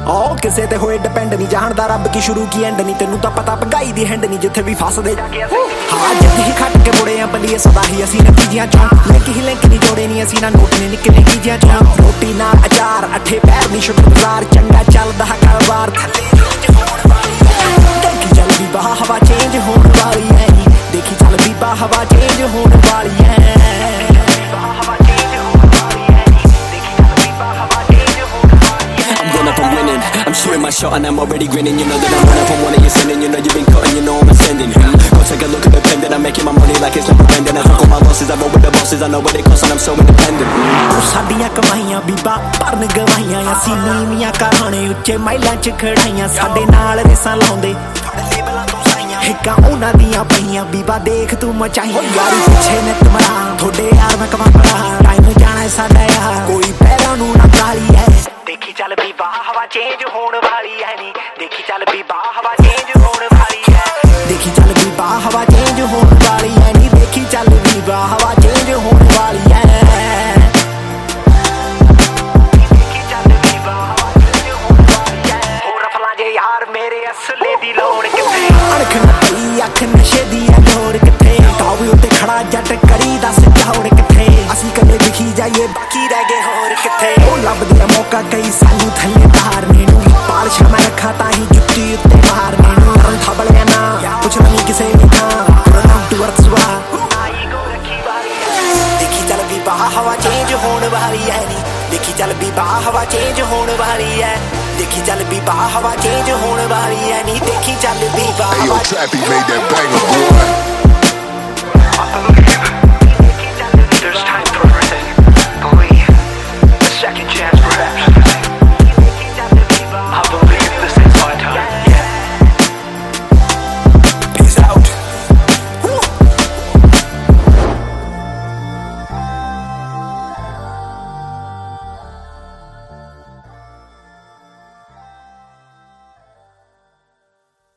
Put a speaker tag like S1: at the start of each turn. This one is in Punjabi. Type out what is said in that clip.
S1: ਉਹ ਕਿਸੇ ਤੇ ਹੋਏ ਡਿਪੈਂਡ ਨਹੀਂ, ਜਾਣਦਾ ਰੱਬ ਕੀ ਸ਼ੁਰੂ ਕੀ ਐਂਡ ਨਹੀਂ। ਤੈਨੂੰ ਤਾਂ ਪਤਾ ਭਗਾਈ ਦੀ ਹੈਂਡ ਨਹੀਂ, ਜਿੱਥੇ ਵੀ ਫਸਦੇ ਹਾਂ ਜਿੱਦ ਹੀ ਖੱਟ ਕੇ ਮੁੜੇ ਆ ਬਲੀਏ ਸਦਾ ਹੀ ਅਸੀਂ ਨਤੀਜਿਆਂ ਚੋਂ। ਲਿੰਕ ਹੀ ਲਿੰਕ ਨਹੀਂ ਜੋੜੇ ਨਹੀਂ ਅਸੀਂ, ਨਾ ਨੋਟ ਨਹੀਂ ਨਿਕਲੇ ਚੀਜ਼ਾਂ ਚੋਂ। ਰੋਟੀ ਨਾਲ ਅਚਾਰ ਅੱਠੇ ਪੈਰ ਨਹੀਂ ਸ਼ੁਕਰ ਬਾਜ਼ਾਰ, ਚੰਗਾ ਚੱਲਦਾ ਕਾਰੋਬਾਰ ਥੱਲੇ ਰੇਂਜ ਹੋਣ ਵਾਲੀ ਹੈ। ਦੇਖੀ ਚੱਲ ਬੀਬਾ ਹਵਾ ਚੇਂਜ ਹੋਣ ਵਾਲੀ ਹੈ, ਦੇਖੀ ਚੱਲ ਬੀਬਾ ਹਵਾ ਚੇਂਜ ਹੋਣ ਵਾਲੀ ਹੈ।
S2: I'm shooting my shot and I'm already grinning. You know that I'm running from one of your sinning. You know you've been cutting, you know I'm ascending. Go take a look at the pen, then I'm making my money like it's never ending. I fuck all my losses, I roll with the bosses, I know what they cost and I'm so independent.
S1: ਸਾਡੀਆਂ ਕਮਾਈਆਂ ਬੀਬਾ ਭਰਨ ਗਵਾਈਆਂ, ਅਸੀਂ ਨੀਵੀਆਂ ਕਹਾਣੇ ਉੱਚੇ ਮਹਿਲਾਂ ਚ ਖੜਾਈਆਂ। ਸਾਡੇ ਨਾਲ ਰੇਸਾਂ ਲਾਉਂਦੇ ਲੇਬਲਾਂ ਤੋਂ ਸਾਈਆਂ, ਹਿੱਕਾਂ ਉਹਨਾਂ ਦੀਆਂ ਪਈਆਂ ਬੀਬਾ ਦੇਖ ਤੂੰ ਮਚਾਈ। ਯਾਰੀ ਪਿੱਛੇ ਨਿੱਤ ਮਰਾਂ ਥੋੜੇ ਯਾਰ ਮੈਂ ਕਮਾਂ ਪੜਾ, ਟਾਈਮ ਜਾਣਾ ਸਾਡਾ ਯਾਰ ਕੋਈ ਪੈਰਾਂ ਨੂੰ ਨਾ ਕਾਲੀ ਹੈ। ਦੇਖੀ ਚੱਲ ਬੀਬਾ ਹਵਾ ਚੇਂਜ ਹੋਣ ਵਾਲੀ ਹੈ ਨੀ, ਦੇਖੀ ਚੱਲ ਬੀਬਾ ਹਵਾ ਚੇਂਜ ਹੋਣ ਵਾਲੀ ਹੈ। ਦੇਖੀ ਚੱਲ ਬੀਬਾ ਹਵਾ ਚੇਂਜ ਹੋਣ ਵਾਲੀ ਹੈ ਨੀ, ਦੇਖੀ ਚੱਲ ਬੀਬਾ ਹਵਾ ਚੇਂਜ ਹੋਣ ਵਾਲੀ ਹੈ। ਦੇਖੀ ਚੱਲ ਬੀਬਾ ਹਵਾ ਚੇਂਜ ਹੋਣ ਵਾਲੀ ਹੈ। ਹੋਰ ਰਫਲਾਂ ਜੇ ਯਾਰ ਮੇਰੇ ਅਸਲੇ ਦੀ ਲੋੜ ਕਿੱਥੇ, ਅਣਖ ਨਾ ਪਈ ਅੱਖ ਨਸ਼ੇ ਦੀ ਹੈ ਲੋੜ ਕਿੱਥੇ। ਟਾਵੇ ਉੱਤੇ ਖੜਾ ਜੱਟ ਕਰੀ ਦੱਸ ਚੌੜ ਕਿੱਥੇ, ਅਸੀਂ ਕੱਲੇ ਦਿਖੀ ਜਾਈਏ ਬਾਕੀ ਰਹਿ ਗਏ ਹੋਰ ਕਿੱਥੇ। ਉਹ ਲੱਭਦੀ ਆ ਮੌਕਾ ਕਈ ਸਾਨੂੰ ਥੱਲੇ ਤਾਰਨੇ ਨੂੰ, ਪਾਲਸ਼ਾ ਮੈਂ ਰੱਖਾਂ ਤਾਂ ਹੀ ਜੁੱਤੀ ਉੱਤੇ ਮਾਰਨੇ ਨੂੰ। ਕਰਨ ਥਬਲਿਆ ਨਾ ਪੁੱਛਣਾ ਨਹੀਂ ਕਿਸੇ ਨੇ ਤਾਂ ਟੂ ਅਰਥ ਸਵਾ। ਦੇਖੀ ਚੱਲ ਬੀਬਾ ਹਵਾ ਚੇਂਜ ਹੋਣ ਵਾਲੀ ਹੈ ਨੀ, ਦੇਖੀ ਚੱਲ ਬੀਬਾ ਹਵਾ ਚੇਂਜ ਹੋਣ ਵਾਲੀ ਹੈ। ਦੇਖੀ ਚੱਲ ਬੀਬਾ ਹਵਾ ਚੇਂਜ ਹੋਣ ਵਾਲੀ ਹੈ ਨੀ, ਦੇਖੀ ਚੱਲ ਬੀਬਾ।
S3: Ayo, Trappy made that banger, boy.